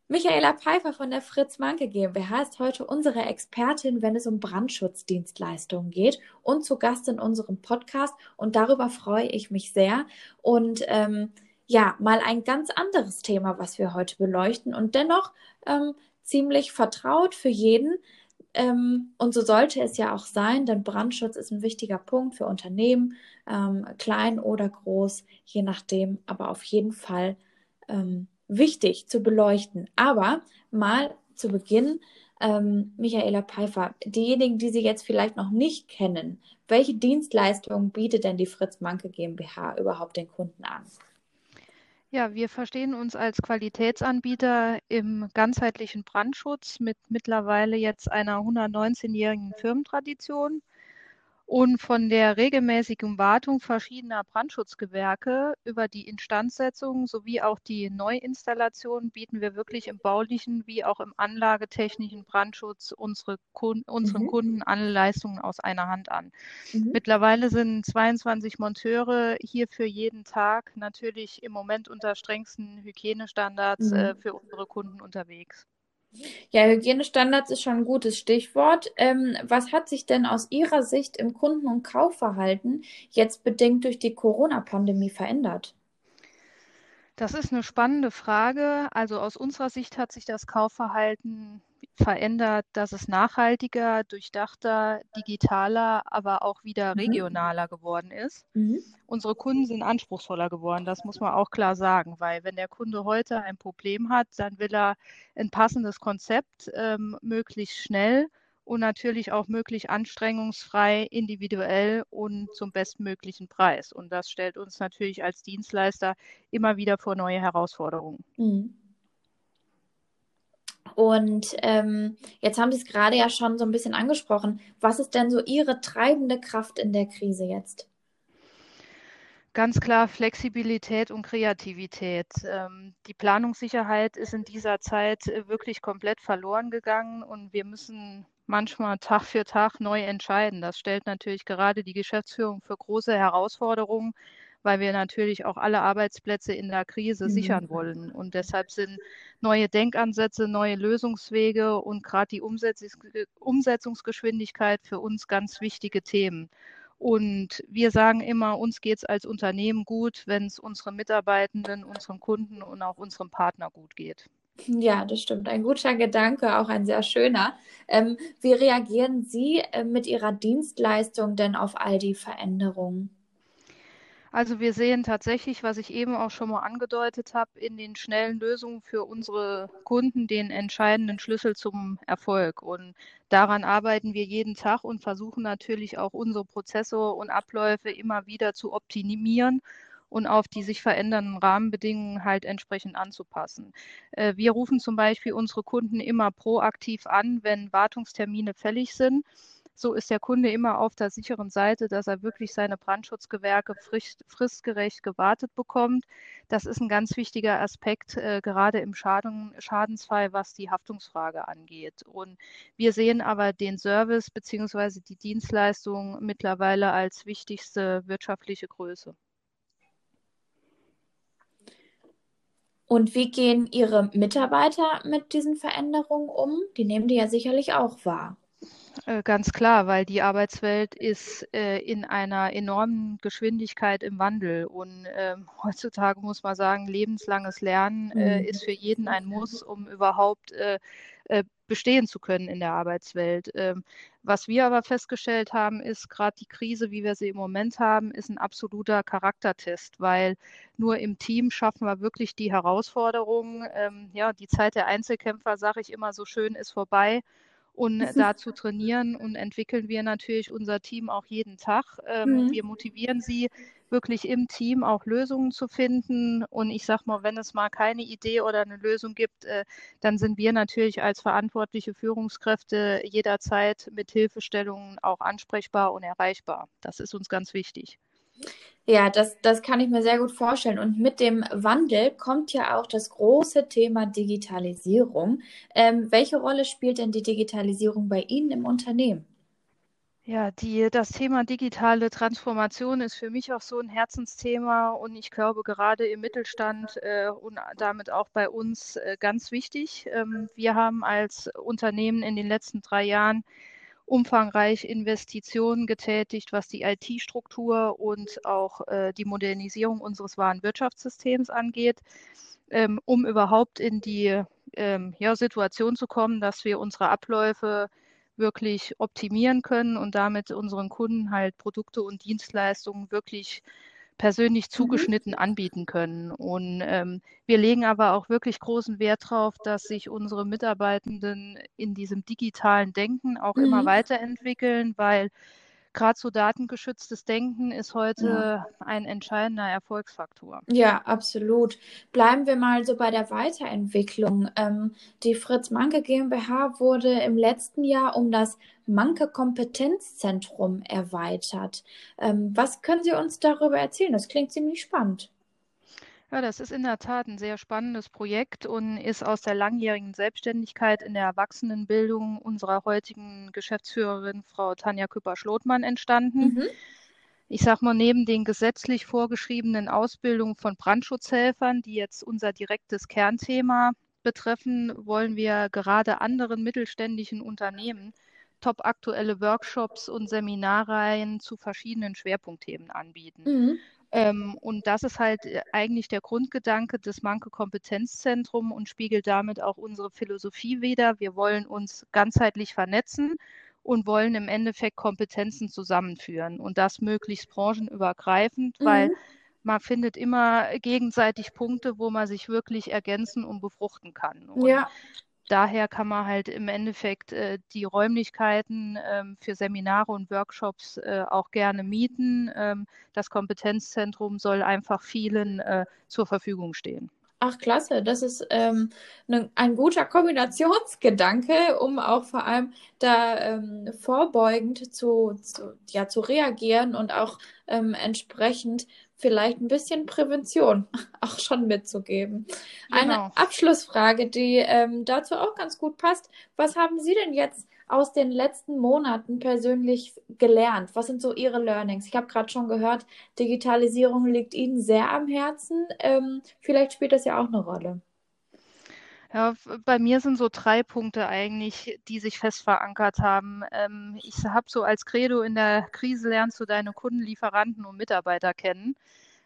Michaela Pfeiffer von der Fritz Manke GmbH ist heute unsere Expertin, wenn es um Brandschutzdienstleistungen geht und zu Gast in unserem Podcast. Und darüber freue ich mich sehr. Und ja, mal ein ganz anderes Thema, was wir heute beleuchten und dennoch ziemlich vertraut für jeden. Und so sollte es ja auch sein, denn Brandschutz ist ein wichtiger Punkt für Unternehmen, klein oder groß, je nachdem, aber auf jeden Fall wichtig zu beleuchten. Aber mal zu Beginn, Michaela Pfeiffer, diejenigen, die Sie jetzt vielleicht noch nicht kennen, welche Dienstleistungen bietet denn die Fritz Manke GmbH überhaupt den Kunden an? Ja, wir verstehen uns als Qualitätsanbieter im ganzheitlichen Brandschutz mit mittlerweile jetzt einer 119-jährigen Firmentradition. Und von der regelmäßigen Wartung verschiedener Brandschutzgewerke über die Instandsetzung sowie auch die Neuinstallation bieten wir wirklich im baulichen wie auch im anlagetechnischen Brandschutz unseren Mhm. Kunden alle Leistungen aus einer Hand an. Mhm. Mittlerweile sind 22 Monteure hier für jeden Tag natürlich im Moment unter strengsten Hygienestandards Mhm. für unsere Kunden unterwegs. Ja, Hygienestandards ist schon ein gutes Stichwort. Was hat sich denn aus Ihrer Sicht im Kunden- und Kaufverhalten jetzt bedingt durch die Corona-Pandemie verändert? Das ist eine spannende Frage. Also, aus unserer Sicht hat sich das Kaufverhalten verändert, dass es nachhaltiger, durchdachter, digitaler, aber auch wieder Mhm. regionaler geworden ist. Mhm. Unsere Kunden sind anspruchsvoller geworden, das muss man auch klar sagen, weil wenn der Kunde heute ein Problem hat, dann will er ein passendes Konzept, möglichst schnell und natürlich auch möglichst anstrengungsfrei, individuell und zum bestmöglichen Preis. Und das stellt uns natürlich als Dienstleister immer wieder vor neue Herausforderungen. Mhm. Und jetzt haben Sie es gerade ja schon so ein bisschen angesprochen. Was ist denn so Ihre treibende Kraft in der Krise jetzt? Ganz klar Flexibilität und Kreativität. Die Planungssicherheit ist in dieser Zeit wirklich komplett verloren gegangen und wir müssen manchmal Tag für Tag neu entscheiden. Das stellt natürlich gerade die Geschäftsführung für große Herausforderungen, weil wir natürlich auch alle Arbeitsplätze in der Krise Mhm. sichern wollen. Und deshalb sind neue Denkansätze, neue Lösungswege und gerade die Umsetzungsgeschwindigkeit für uns ganz wichtige Themen. Und wir sagen immer, uns geht es als Unternehmen gut, wenn es unseren Mitarbeitenden, unseren Kunden und auch unserem Partner gut geht. Ja, das stimmt. Ein guter Gedanke, auch ein sehr schöner. Wie reagieren Sie mit Ihrer Dienstleistung denn auf all die Veränderungen? Also wir sehen tatsächlich, was ich eben auch schon mal angedeutet habe, in den schnellen Lösungen für unsere Kunden den entscheidenden Schlüssel zum Erfolg. Und daran arbeiten wir jeden Tag und versuchen natürlich auch unsere Prozesse und Abläufe immer wieder zu optimieren und auf die sich verändernden Rahmenbedingungen halt entsprechend anzupassen. Wir rufen zum Beispiel unsere Kunden immer proaktiv an, wenn Wartungstermine fällig sind. So ist der Kunde immer auf der sicheren Seite, dass er wirklich seine Brandschutzgewerke fristgerecht gewartet bekommt. Das ist ein ganz wichtiger Aspekt, gerade im Schadensfall, was die Haftungsfrage angeht. Und wir sehen aber den Service beziehungsweise die Dienstleistung mittlerweile als wichtigste wirtschaftliche Größe. Und wie gehen Ihre Mitarbeiter mit diesen Veränderungen um? Die nehmen die ja sicherlich auch wahr. Ganz klar, weil die Arbeitswelt ist in einer enormen Geschwindigkeit im Wandel. Und heutzutage muss man sagen, lebenslanges Lernen ist Mhm. für jeden ein Muss, um überhaupt bestehen zu können in der Arbeitswelt. Was wir aber festgestellt haben, ist gerade die Krise, wie wir sie im Moment haben, ist ein absoluter Charaktertest, weil nur im Team schaffen wir wirklich die Herausforderungen. Ja, die Zeit der Einzelkämpfer, sage ich immer so schön, ist vorbei. Und dazu trainieren und entwickeln wir natürlich unser Team auch jeden Tag. Mhm. Wir motivieren sie wirklich im Team auch Lösungen zu finden. Und ich sage mal, wenn es mal keine Idee oder eine Lösung gibt, dann sind wir natürlich als verantwortliche Führungskräfte jederzeit mit Hilfestellungen auch ansprechbar und erreichbar. Das ist uns ganz wichtig. Ja, das kann ich mir sehr gut vorstellen. Und mit dem Wandel kommt ja auch das große Thema Digitalisierung. Welche Rolle spielt denn die Digitalisierung bei Ihnen im Unternehmen? Ja, das Thema digitale Transformation ist für mich auch so ein Herzensthema und ich glaube, gerade im Mittelstand, und damit auch bei uns, ganz wichtig. Wir haben als Unternehmen in den letzten 3 Jahren umfangreich Investitionen getätigt, was die IT-Struktur und auch, die Modernisierung unseres Warenwirtschaftssystems angeht, um überhaupt in die, ja, Situation zu kommen, dass wir unsere Abläufe wirklich optimieren können und damit unseren Kunden halt Produkte und Dienstleistungen wirklich persönlich Mhm. zugeschnitten anbieten können. Und, wir legen aber auch wirklich großen Wert darauf, dass sich unsere Mitarbeitenden in diesem digitalen Denken auch immer Mhm. weiterentwickeln, weil gerade so datengeschütztes Denken ist Ja. heute ein entscheidender Erfolgsfaktor. Ja, absolut. Bleiben wir mal so bei der Weiterentwicklung. Die Fritz Manke GmbH wurde im letzten Jahr um das Manke Kompetenzzentrum erweitert. Was können Sie uns darüber erzählen? Das klingt ziemlich spannend. Ja, das ist in der Tat ein sehr spannendes Projekt und ist aus der langjährigen Selbstständigkeit in der Erwachsenenbildung unserer heutigen Geschäftsführerin, Frau Tanja Küpper-Schlotmann, entstanden. Mhm. Ich sage mal, neben den gesetzlich vorgeschriebenen Ausbildungen von Brandschutzhelfern, die jetzt unser direktes Kernthema betreffen, wollen wir gerade anderen mittelständischen Unternehmen topaktuelle Workshops und Seminarreihen zu verschiedenen Schwerpunktthemen anbieten. Mhm. Und das ist halt, eigentlich der Grundgedanke des Manke Kompetenzzentrum und spiegelt damit auch unsere Philosophie wider. Wir wollen uns ganzheitlich vernetzen und wollen im Endeffekt Kompetenzen zusammenführen und das möglichst branchenübergreifend, weil Mhm. man findet immer gegenseitig Punkte, wo man sich wirklich ergänzen und befruchten kann. Und Ja. daher kann man halt im Endeffekt, die Räumlichkeiten, für Seminare und Workshops, auch gerne mieten. Das Kompetenzzentrum soll einfach vielen, zur Verfügung stehen. Ach, klasse. Das ist ein guter Kombinationsgedanke, um auch vor allem da vorbeugend ja, zu reagieren und auch entsprechend vielleicht ein bisschen Prävention auch schon mitzugeben. Eine Genau. Abschlussfrage, die dazu auch ganz gut passt. Was haben Sie denn jetzt aus den letzten Monaten persönlich gelernt? Was sind so Ihre Learnings? Ich habe gerade schon gehört, Digitalisierung liegt Ihnen sehr am Herzen. Vielleicht spielt das ja auch eine Rolle. Ja, bei mir sind so 3 Punkte eigentlich, die sich fest verankert haben. Ich habe so als Credo: In der Krise lernst du deine Kunden, Lieferanten und Mitarbeiter kennen.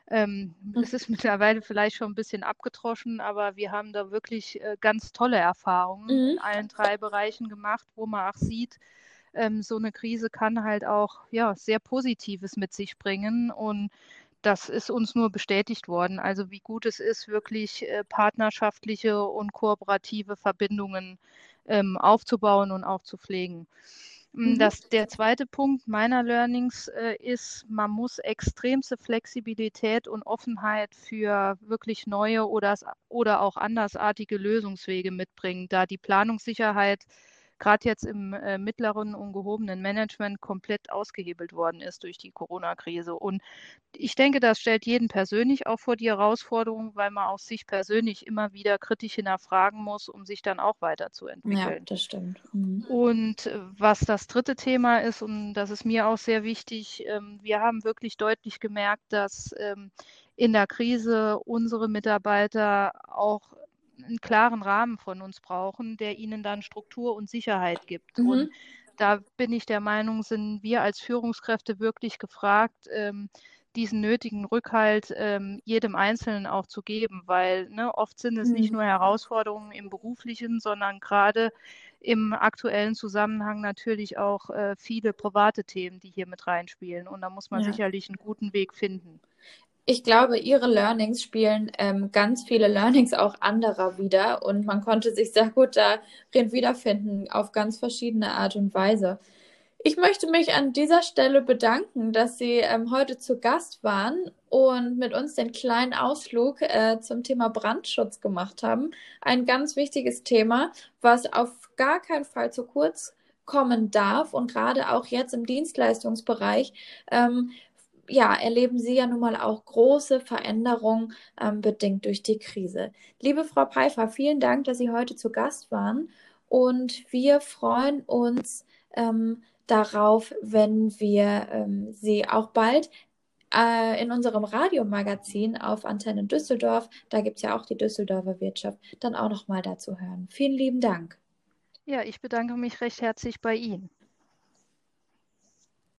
Es ist mittlerweile vielleicht schon ein bisschen abgedroschen, aber wir haben da wirklich, ganz tolle Erfahrungen in Mhm. allen 3 Bereichen gemacht, wo man auch sieht, so eine Krise kann halt auch, ja, sehr Positives mit sich bringen und das ist uns nur bestätigt worden. Also, wie gut es ist, wirklich, partnerschaftliche und kooperative Verbindungen, aufzubauen und auch zu pflegen. Mhm. Der zweite Punkt meiner Learnings, ist, man muss extremste Flexibilität und Offenheit für wirklich neue oder auch andersartige Lösungswege mitbringen, da die Planungssicherheit gerade jetzt im, mittleren und gehobenen Management komplett ausgehebelt worden ist durch die Corona-Krise. Und ich denke, das stellt jeden persönlich auch vor die Herausforderung, weil man auch sich persönlich immer wieder kritisch hinterfragen muss, um sich dann auch Ja, weiterzuentwickeln. das stimmt. Mhm. Und, was das dritte Thema ist, und das ist mir auch sehr wichtig, wir haben wirklich deutlich gemerkt, dass, in der Krise unsere Mitarbeiter auch einen klaren Rahmen von uns brauchen, der ihnen dann Struktur und Sicherheit gibt. Und Mhm. da bin ich der Meinung, sind wir als Führungskräfte wirklich gefragt, diesen nötigen Rückhalt, jedem Einzelnen auch zu geben, weil, ne, oft sind es nicht Mhm. nur Herausforderungen im Beruflichen, sondern gerade im aktuellen Zusammenhang natürlich auch, viele private Themen, die hier mit reinspielen. Und da muss man Ja. sicherlich einen guten Weg finden. Ich glaube, Ihre Learnings spielen ganz viele Learnings auch anderer wider und man konnte sich sehr gut darin wiederfinden auf ganz verschiedene Art und Weise. Ich möchte mich an dieser Stelle bedanken, dass Sie heute zu Gast waren und mit uns den kleinen Ausflug zum Thema Brandschutz gemacht haben. Ein ganz wichtiges Thema, was auf gar keinen Fall zu kurz kommen darf und gerade auch jetzt im Dienstleistungsbereich. Ja, erleben Sie ja nun mal auch große Veränderungen bedingt durch die Krise. Liebe Frau Pfeiffer, vielen Dank, dass Sie heute zu Gast waren und wir freuen uns, darauf, wenn wir Sie auch bald in unserem Radiomagazin auf Antenne Düsseldorf, da gibt es ja auch die Düsseldorfer Wirtschaft, dann auch nochmal dazu hören. Vielen lieben Dank. Ja, ich bedanke mich recht herzlich bei Ihnen.